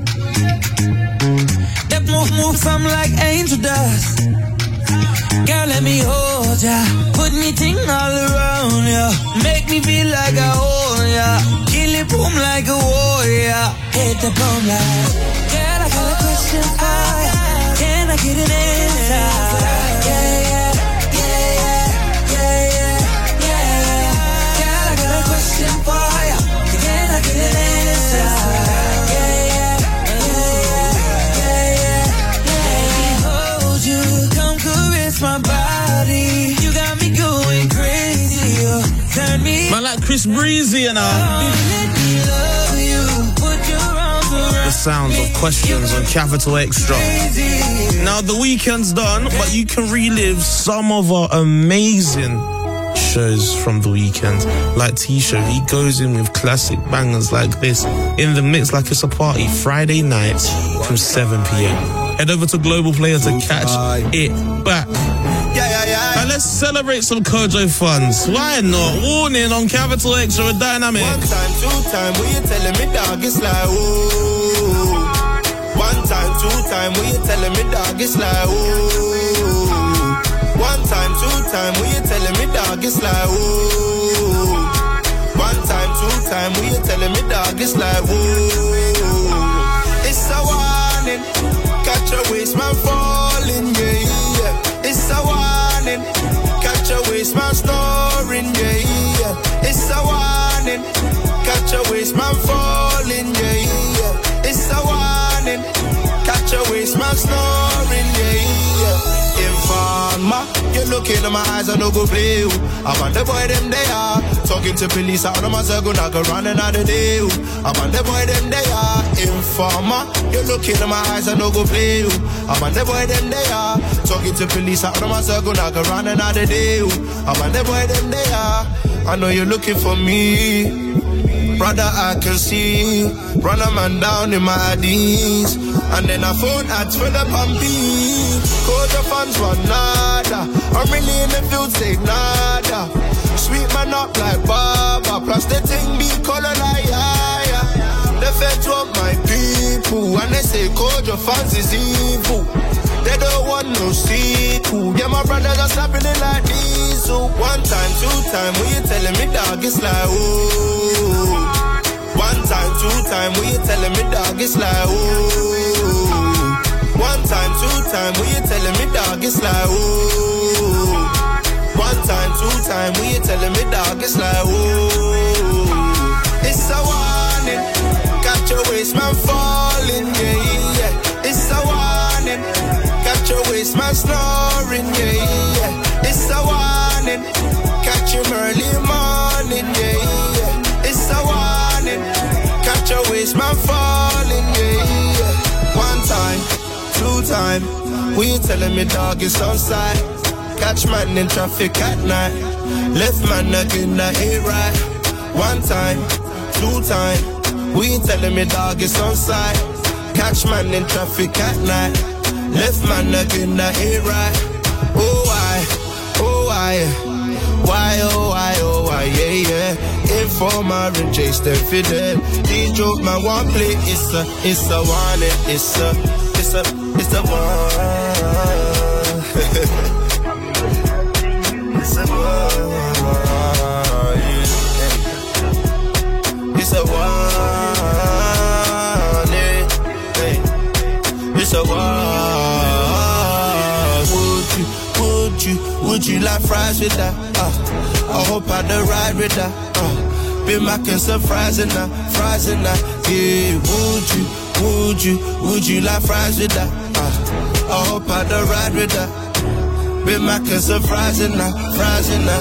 [SPEAKER 18] That move something like angel dust. Girl, let me hold ya, put me ting all around ya, make me feel like I own ya, kill it boom like a warrior, hit the boom like. Girl, I got a question for ya, can I get an answer? Yeah, yeah, yeah, yeah, yeah, yeah, yeah. Girl, I got a question for ya, can I get an answer? Yeah, yeah, yeah, yeah, yeah. Let me hold you, come caress my body. You got me going crazy. You turn me.
[SPEAKER 7] Man, like Chris Breezy, you know.
[SPEAKER 18] Let me love you. Put your arms around
[SPEAKER 7] The sounds of questions on Capital Extra. Now the weekend's done, but you can relive some of our amazing shows from the weekend. Like T-Show, he goes in with classic bangers like this in the mix like it's a party. Friday nights from 7 p.m. Head over to Global Player to catch it back. Now let's celebrate some Kojo funds. Why not? Warning on Capital Extra with Dynamic.
[SPEAKER 2] One time, two time, when you telling me dog, it's like ooh. One time, two time, when you telling me dog, it's like ooh. One time, two time, when you telling me dog, it's like ooh. One time, two time, when you telling me dog, it's like ooh. It's a warning, catch a waste man falling, yeah. It's a warning, catch a waste man snoring, yeah. It's a warning, catch a waste man falling, yeah. It's a warning, catch a waste man snoring, yeah. Informer, you look into my eyes, I no go play you. I want the boy them they are talking to police, I know my circle, I go running out of day. I want the boy them they are. Informer, you look into my eyes, I no go play you. I want the boy them they are talking to police, I know my circle, I go running out of day. I want the boy them they are. I know you're looking for me. Brother, I can see. Run a man down in my IDs. And then I phone ads for the pumpy. Cause the funds run nada. I'm really in the field, say nada. Sweet man up like Baba. Plus the thing be color like yeah. They fed to up my people. And they say cause your fans is evil. They don't want no sequel. Yeah, my brothers are slapping it like these. So one time, two time, when you telling me dog, it's like ooh. One time, two time, when you telling me dog, it's like ooh. One time, two time, when you telling me dog, it's like ooh. One time, two time, when you telling me dog, it's like ooh. It's a warning, catch your waist man falling, yeah. It's a warning, catch your waist man snoring, yeah. It's a warning, catch him early morning, yeah. It's a warning, catch your waist man falling, yeah. One time, two time, when you telling me dog is on side. Catch man in traffic at night. Left man again, that ain't right. One time, two time, when you telling me dog is on side. Catch man in traffic at night. Left man again, that ain't right. Oh why, oh why, why, oh why, oh why, yeah, yeah. Informer and J Step Fidel. The joke man one play, it's a warning, it's a one. It's a one. It's a one. It's a one. Would you like fries with that? I hope I don't ride with that. Been making some fries in that, yeah. Would you like fries with that? I hope I don't ride with that. With my kiss surprising now, rising now.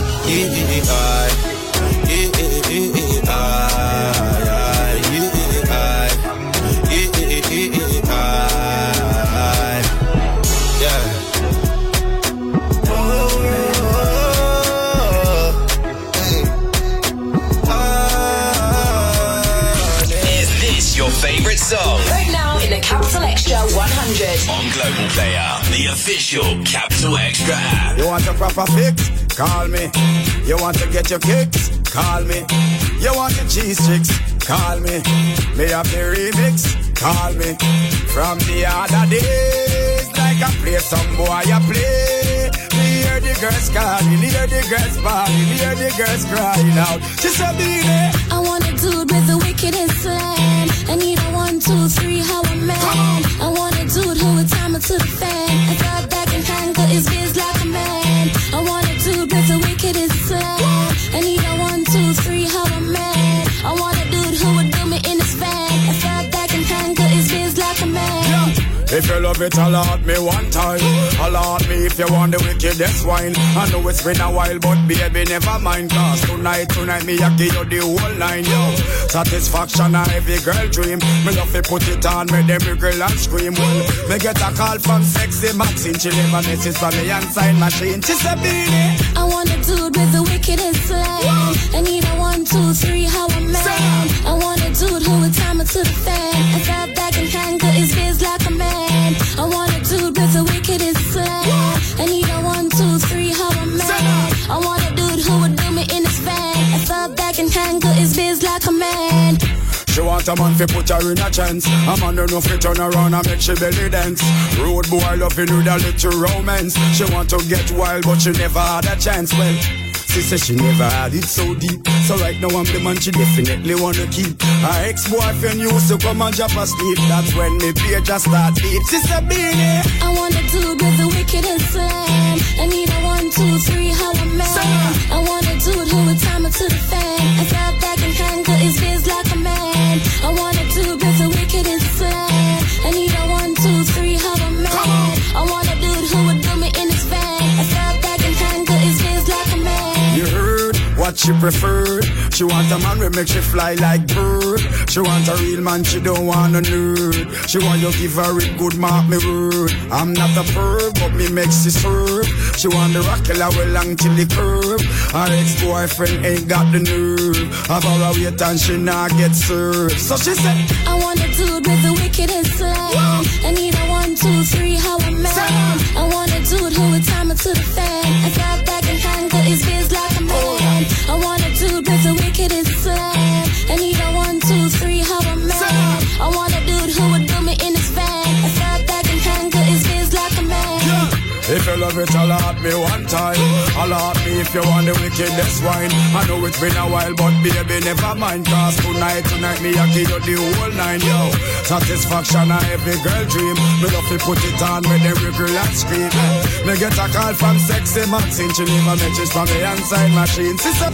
[SPEAKER 5] Your favorite song
[SPEAKER 22] right now in the Capital Extra 100
[SPEAKER 5] on Global Player, the official Capital Extra app.
[SPEAKER 18] You want a proper fix? Call me. You want to get your kicks? Call me. You want the cheese sticks? Call me. Me have the remix? Call me. From the other days, like I play some boy, I play. Me hear the girls calling, hear the girls bawling, hear the girls crying out. She said, "Baby,
[SPEAKER 4] I want a dude with the wickedest slam. I need a 1, 2, 3, how a man. I want a dude who would time it to the fan. I thought that can handle his biz like a man. I want a dude with the wickedest slam. I need a 1, 2, 3, how a man. I want a dude who would do me in his van. I thought that can handle his biz like a man.
[SPEAKER 18] If you love it, alert me one time. Alert me if you want the wickedest wine. I know it's been a while, but baby, never mind. Cause tonight, me I give you the whole line, yo. Satisfaction a every girl dream. Me love to put it on, make them girl and scream. Well, me get a call from Sexy Maxine. She leave a message from me and sign machine. She said, "Beanie,
[SPEAKER 4] I want a dude with the wickedest slam. I need a 1, 2, 3, how a man. I want a dude who would time it to the fan. I thought that can handle his biz like a man. I want a dude with the wickedest slam. I need a 1, 2, 3, how a man. I want a dude who would do me in his van. I thought that can handle his biz like a man.
[SPEAKER 18] She want a man fi put her in a chance. A man don't know fi turn around and make she belly dance. Road boy loving with a little romance. She want to get wild but she never had a chance. Well, she said she never had it so deep. So right now I'm the man she definitely wanna keep. Her ex-boyfriend used to come and drop asleep. That's when me page just start deep. She said, "Beanie,
[SPEAKER 4] I want a dude with the wickedest slam. I need a 1, 2, 3, how a man. I want a dude who would time it to the fan. I thought that can handle his biz like a man. I want a dude with the wickedest slam. I need a 1, 2, 3, how a man. I want a dude who would do me in his van. I thought that can handle his biz like a man.
[SPEAKER 18] You heard what she preferred. She want a man who make she fly like bird. She want a real man, she don't want a nerd. She want you give her a good mark, me word. I'm not a perv, but me makes she serve. She want the rock killer well long till the curb. Her ex-boyfriend ain't got the nerve. Have her a wait and she not get served. So she said,
[SPEAKER 4] I want a dude with the wickedest slam. I need a 1, 2, 3, how a man. I want a dude who would time it to the fan. I thought that can handle his biz like a man. I want a dude with the wickedest slam. I need a 1, 2, 3, how a man. I want a dude who would do me in his van. I thought that can handle his biz like a man.
[SPEAKER 18] If you love it, alert me one time. Alert me if you want the wickedest wine. I know it's been a while, but baby, never mind. Cause tonight, me I give you the whole 9, yo. Satisfaction a every girl dream. Me love to put it on, make them wiggle and scream. Me get a call from Sexy Maxine. She leave a message from me and sign machine. Sister,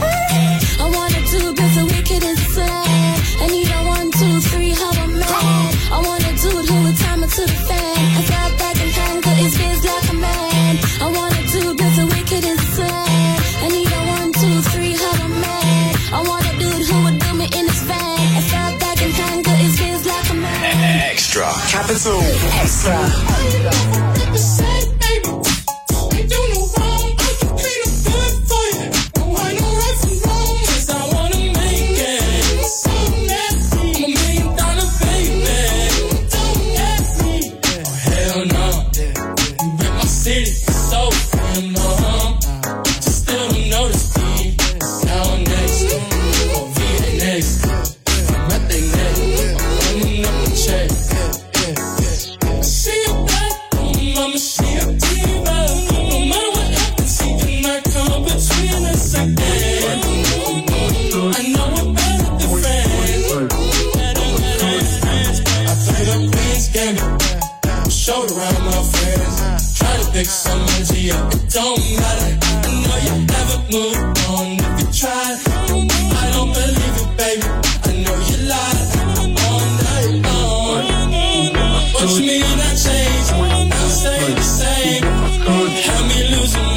[SPEAKER 4] I want a dude with the wickedest slam. I need a 1, 2, 3, how a man. I want a dude who would time it to the fan. I thought that can handle his biz like a man. I want a dude with the wickedest slam. I need a 1, 2, 3, how a man. I want a dude who would do me in his van. I thought that can handle his biz like a man.
[SPEAKER 5] Extra.
[SPEAKER 22] Capital Extra.
[SPEAKER 8] Some energy up, it don't matter. I know you never moved on if you tried. I don't believe it, baby. I know you lied all night long. What you mean I changed? I'll stay the same. Had me losing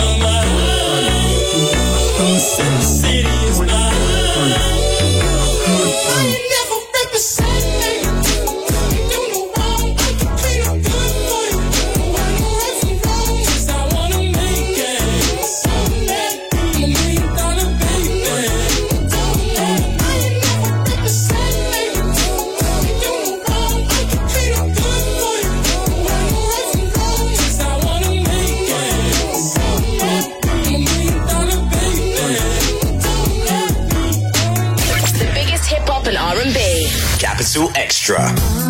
[SPEAKER 5] Extra.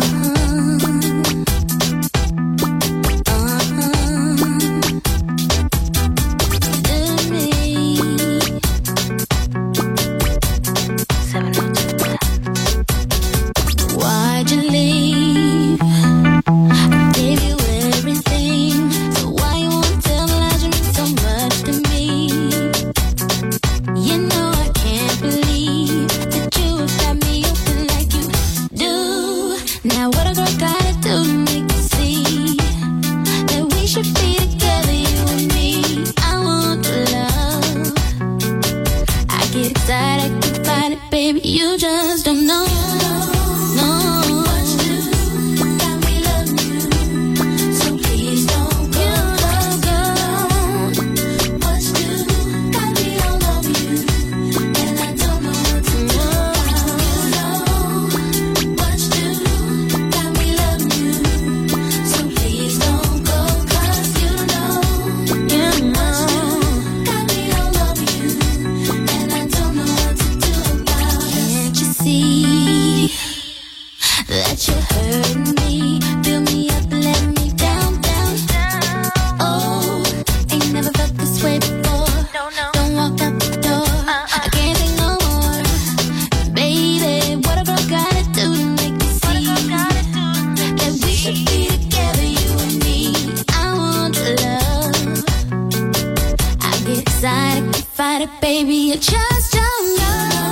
[SPEAKER 4] Why'd you leave? I gave you everything. So why you won't tell me lies you mean so much to me? You know I can't believe that you have got me open like you do. Now what a girl gotta do to make me see that we should be together, you and me. I want love. I get excited, I can fight it, baby. You just don't know. That you're hurting me, fill me up, let me down, down, down. Oh, ain't never felt this way before. Don't walk out the door. I can't take no more, baby. What a girl gotta do to make me see that we should be together, you and me. I want love. I get excited, can fight it, baby. You just don't know.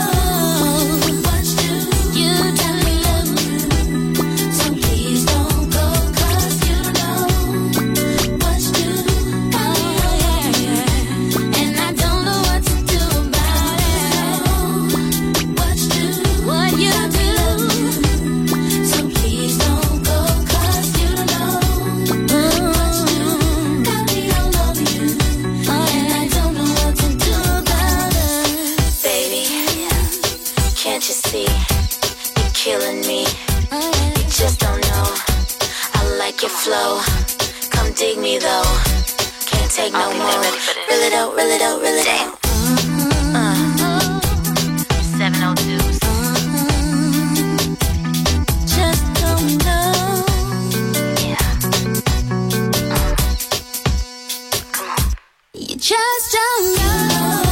[SPEAKER 4] Your flow, come dig me though. Can't take no more. Reel it out, reel it out, reel it out. 702. Just don't know. Yeah. Come on. You just don't know.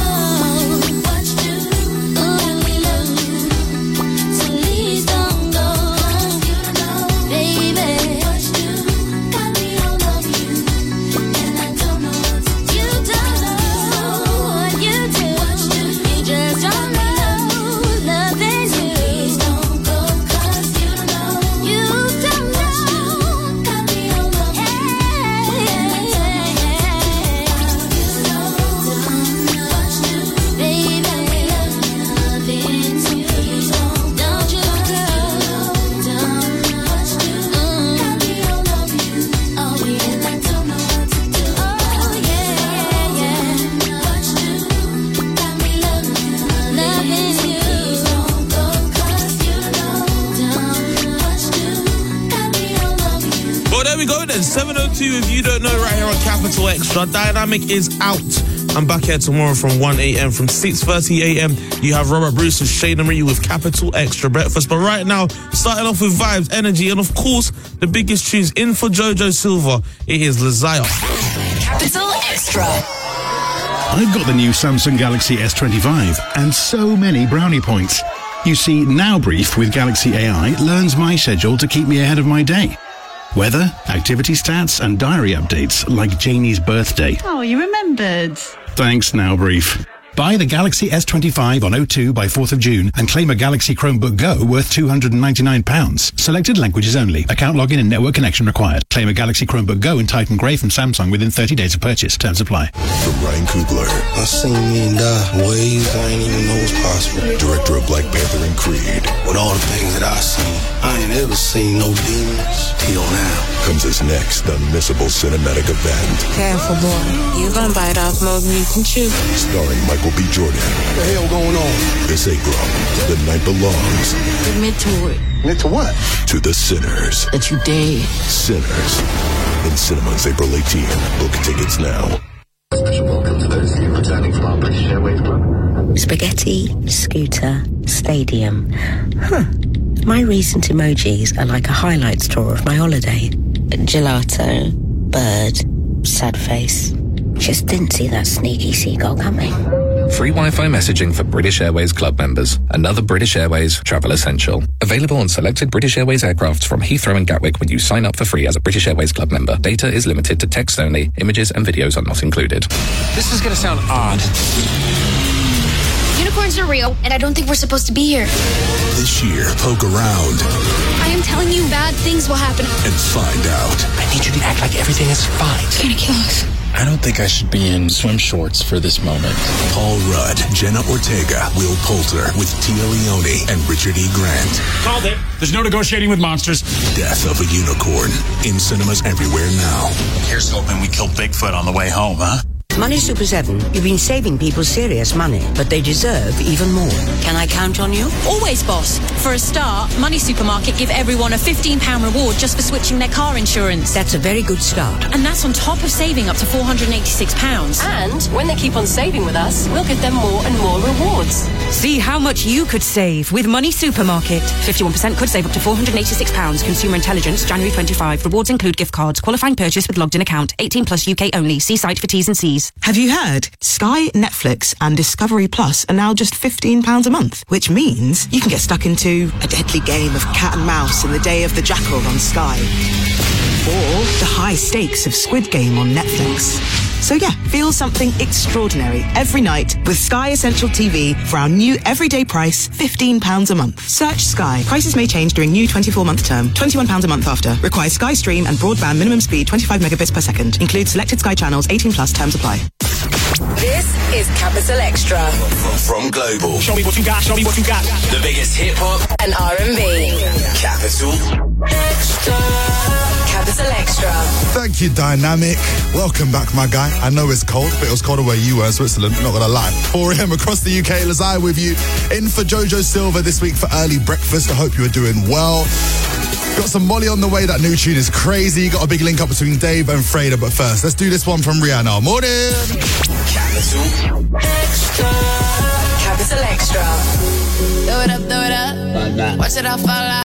[SPEAKER 7] There we go then, 7:02 if you don't know, right here on Capital Extra. Dynamic is out. I'm back here tomorrow from 1 a.m. From 6:30 a.m. you have Robert Bruce and Shane and Marie with Capital Extra Breakfast. But right now, starting off with vibes, energy, and of course, the biggest tunes in for Jojo Silva. It is Lazaya.
[SPEAKER 22] Capital Extra.
[SPEAKER 23] I've got the new Samsung Galaxy S25 and so many brownie points. You see, Now Brief with Galaxy AI learns my schedule to keep me ahead of my day. Weather, activity stats, and diary updates like Janie's birthday.
[SPEAKER 9] Oh, you remembered.
[SPEAKER 23] Thanks, Now Brief. Buy the Galaxy S25 on O2 by 4th of June and claim a Galaxy Chromebook Go worth £299. Selected languages only. Account login and network connection required. Claim a Galaxy Chromebook Go and Titan Grey from Samsung within 30 days of purchase. Terms apply.
[SPEAKER 11] From Ryan Coogler.
[SPEAKER 12] I seen men die in ways I ain't even know was possible.
[SPEAKER 11] Director of Black Panther and Creed.
[SPEAKER 12] With all the things that I seen, I ain't ever seen no demons till now.
[SPEAKER 11] Comes his next unmissable cinematic event.
[SPEAKER 13] Careful, boy. You gonna bite off more than you can chew.
[SPEAKER 11] Starring Michael B. Jordan.
[SPEAKER 12] What the hell going on?
[SPEAKER 11] This April, the night belongs.
[SPEAKER 13] Admit to it.
[SPEAKER 12] Admit to what?
[SPEAKER 11] To the sinners.
[SPEAKER 13] That you dead.
[SPEAKER 11] Sinners. In cinemas April 18. Book tickets now.
[SPEAKER 14] Special welcome to those of you returning from our British Airways club.
[SPEAKER 31] Spaghetti Scooter Stadium. Huh.
[SPEAKER 3] My recent emojis are like a highlights tour of my holiday. Gelato, bird, sad face. Just didn't see that sneaky seagull coming.
[SPEAKER 9] Free Wi-Fi messaging for British Airways Club members. Another British Airways travel essential. Available on selected British Airways aircrafts from Heathrow and Gatwick when you sign up for free as a British Airways Club member. Data is limited to text only. Images and videos are not included.
[SPEAKER 15] This is going to sound odd.
[SPEAKER 17] Unicorns are real, and I don't think we're supposed to be here.
[SPEAKER 11] This year, poke around.
[SPEAKER 17] I am telling you, bad things will happen.
[SPEAKER 11] And find out.
[SPEAKER 15] I need you to act like everything is fine.
[SPEAKER 17] It's gonna kill us.
[SPEAKER 19] I don't think I should be in swim shorts for this moment.
[SPEAKER 11] Paul Rudd, Jenna Ortega, Will Poulter with Tia Leone and Richard E. Grant.
[SPEAKER 19] Called it. There's no negotiating with monsters.
[SPEAKER 11] Death of a Unicorn. In cinemas everywhere now.
[SPEAKER 19] Here's hoping we kill Bigfoot on the way home, huh?
[SPEAKER 3] Money Super 7, you've been saving people serious money, but they deserve even more. Can I count on you?
[SPEAKER 6] Always, boss. For a start, Money Supermarket give everyone a £15 reward just for switching their car insurance.
[SPEAKER 3] That's a very good start.
[SPEAKER 6] And that's on top of saving up to £486.
[SPEAKER 20] And when they keep on saving with us, we'll give them more and more rewards.
[SPEAKER 21] See how much you could save with Money Supermarket. 51% could save up to £486. Consumer Intelligence, January 25. Rewards include gift cards. Qualifying purchase with logged in account. 18 plus UK only. See site for T's and C's.
[SPEAKER 24] Have you heard? Sky, Netflix and Discovery Plus are now just £15 a month, which means you can get stuck into a deadly game of cat and mouse in the Day of the Jackal on Sky. Or the high stakes of Squid Game on Netflix. So yeah, feel something extraordinary every night with Sky Essential TV for our new everyday price, £15 a month. Search Sky. Prices may change during new 24-month term. £21 a month after. Requires Sky Stream and broadband minimum speed 25 megabits per second. Includes selected Sky channels. 18 plus terms apply.
[SPEAKER 22] This is Capital Extra.
[SPEAKER 11] From Global.
[SPEAKER 15] Show me what you got, show me what you got.
[SPEAKER 5] The biggest hip-hop
[SPEAKER 22] and R&B.
[SPEAKER 5] Capital
[SPEAKER 22] Extra. Capital Extra.
[SPEAKER 25] Thank you, Dynamic. Welcome back, my guy. I know it's cold, but it was colder where you were in Switzerland, not gonna lie. 4 a.m. across the UK, Lazai with you. In for Jojo Silva this week for early breakfast. I hope you are doing well. Got some Molly on the way. That new tune is crazy. Got a big link up between Dave and Freda, but first, let's do this one from Rihanna. Morning!
[SPEAKER 22] Capital Extra. Capital Extra.
[SPEAKER 20] Throw it up, throw it up. Watch it all fall out.